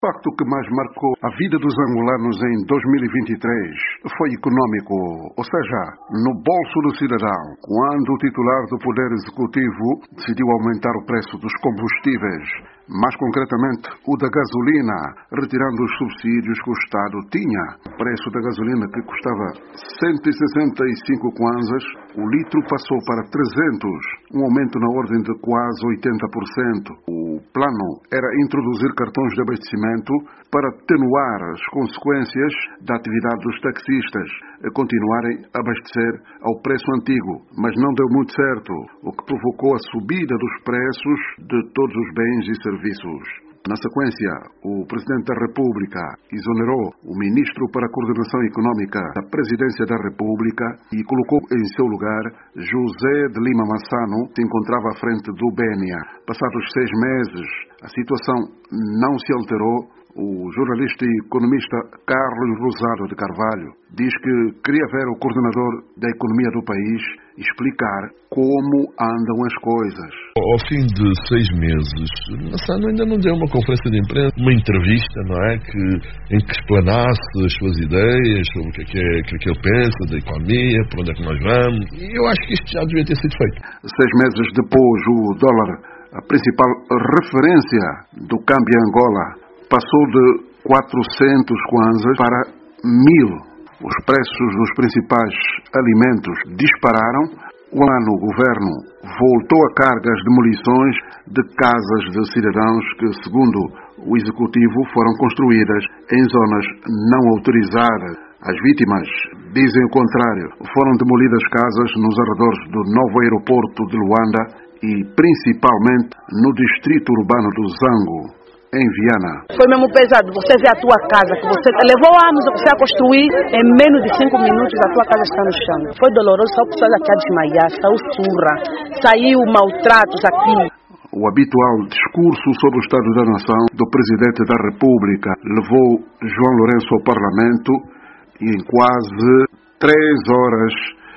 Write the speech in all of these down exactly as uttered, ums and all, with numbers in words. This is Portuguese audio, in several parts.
O facto que mais marcou a vida dos angolanos em dois mil e vinte e três foi econômico, ou seja, no bolso do cidadão, quando o titular do Poder Executivo decidiu aumentar o preço dos combustíveis, mais concretamente o da gasolina, retirando os subsídios que o Estado tinha. O preço da gasolina, que custava cento e sessenta e cinco kwanzas, o litro passou para trezentos, um aumento na ordem de quase oitenta por cento. O plano era introduzir cartões de abastecimento para atenuar as consequências da atividade dos taxistas a continuarem a abastecer ao preço antigo, mas não deu muito certo, o que provocou a subida dos preços de todos os bens e serviços. Na sequência, o Presidente da República exonerou o Ministro para a Coordenação Econômica da Presidência da República e colocou em seu lugar José de Lima Massano, que se encontrava à frente do B N A. Passados seis meses, a situação não se alterou. O jornalista e economista Carlos Rosado de Carvalho diz que queria ver o coordenador da economia do país explicar como andam as coisas. Ao fim de seis meses, Massano ainda não deu uma conferência de imprensa, uma entrevista, não é? Que, em que explanasse as suas ideias sobre o que é que, é, que, é que ele pensa da economia, para onde é que nós vamos. E eu acho que isto já devia ter sido feito. Seis meses depois, o dólar, a principal referência do câmbio em Angola, passou de quatrocentos kwanzas para mil. Os preços dos principais alimentos dispararam. O ano o governo voltou a cargas de demolições de casas de cidadãos que, segundo o executivo, foram construídas em zonas não autorizadas. As vítimas dizem o contrário. Foram demolidas casas nos arredores do novo aeroporto de Luanda e principalmente no distrito urbano do Zango, em Viana. Foi mesmo pesado. Você vê a tua casa, que você levou anos a você a construir, em menos de cinco minutos a tua casa está no chão. Foi doloroso, só pessoas aqui a desmaiar, saiu surra, saiu maltratos aqui. O habitual discurso sobre o Estado da Nação do Presidente da República levou João Lourenço ao Parlamento e em quase três horas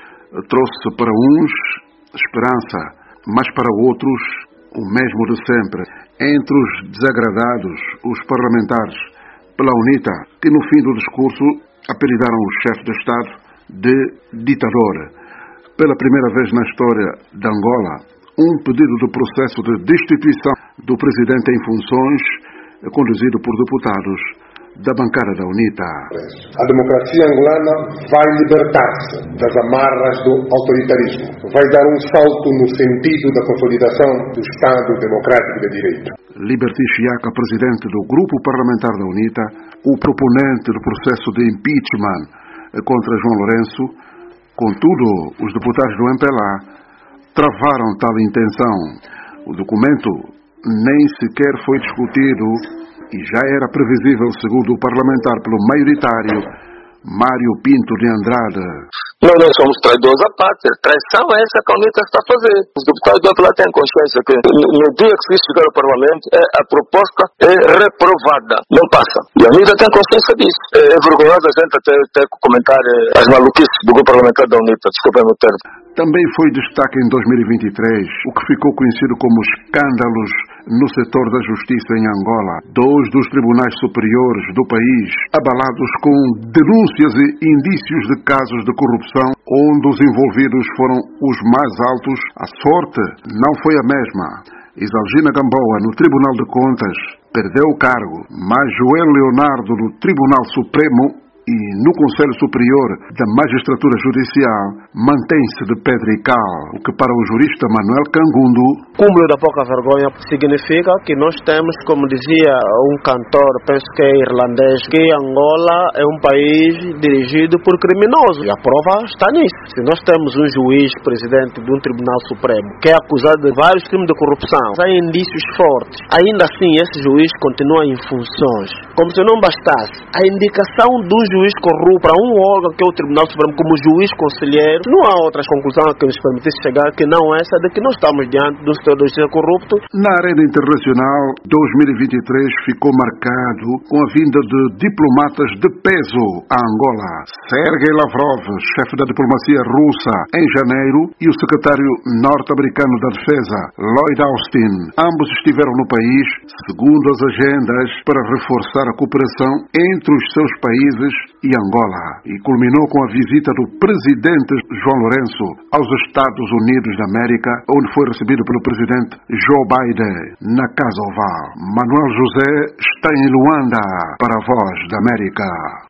trouxe para uns esperança, mas para outros o mesmo de sempre. Entre os desagradados, os parlamentares, pela UNITA, que no fim do discurso apelidaram o chefe de Estado de ditador. Pela primeira vez na história de Angola, um pedido de processo de destituição do presidente em funções, conduzido por deputados da bancada da UNITA. A democracia angolana vai libertar-se das amarras do autoritarismo. Vai dar um salto no sentido da consolidação do Estado democrático de direito. Liberty Chiaka, presidente do grupo parlamentar da UNITA, o proponente do processo de impeachment contra João Lourenço. Contudo, os deputados do M P L A travaram tal intenção. O documento nem sequer foi discutido e já era previsível, segundo o parlamentar pelo maioritário, Mário Pinto de Andrade. Nós não somos traidores à pátria. Traição é essa que a UNITA está a fazer. Os deputados do M P L A têm consciência que no dia que se chegar ao Parlamento, a proposta é reprovada. Não passa. E a UNITA tem consciência disso. É vergonhoso a gente até, até comentar as maluquices do grupo parlamentar da UNITA. Desculpem o termo. Também foi destaque em dois mil e vinte e três o que ficou conhecido como escândalos no setor da justiça em Angola. Dois dos tribunais superiores do país abalados com denúncias e indícios de casos de corrupção, onde os envolvidos foram os mais altos. A sorte não foi a mesma. Isalgina Gamboa, no Tribunal de Contas, perdeu o cargo, mas Joel Leonardo, no Tribunal Supremo e no Conselho Superior da Magistratura Judicial, mantém-se de pedra e cal, o que para o jurista Manuel Cangundo... O cúmulo da pouca vergonha significa que nós temos, como dizia um cantor, penso que é irlandês, que Angola é um país dirigido por criminosos. E a prova está nisso. Se nós temos um juiz, presidente de um Tribunal Supremo, que é acusado de vários crimes de corrupção, há indícios fortes, ainda assim esse juiz continua em funções. Como se não bastasse, a indicação do juiz corrupto para um órgão que é o Tribunal Supremo como juiz conselheiro, não há outras conclusões que nos permitisse chegar que não essa de que nós estamos diante do setor da justiça corrupto. Na arena internacional, dois mil e vinte e três ficou marcado com a vinda de diplomatas de peso a Angola. Sergei Lavrov, chefe da diplomacia russa, em janeiro, e o secretário norte-americano da Defesa, Lloyd Austin. Ambos estiveram no país, segundo as agendas, para reforçar a cooperação entre os seus países e Angola. E culminou com a visita do presidente João Lourenço aos Estados Unidos da América, onde foi recebido pelo presidente Joe Biden na Casa Oval. Manuel José está em Luanda para a Voz da América.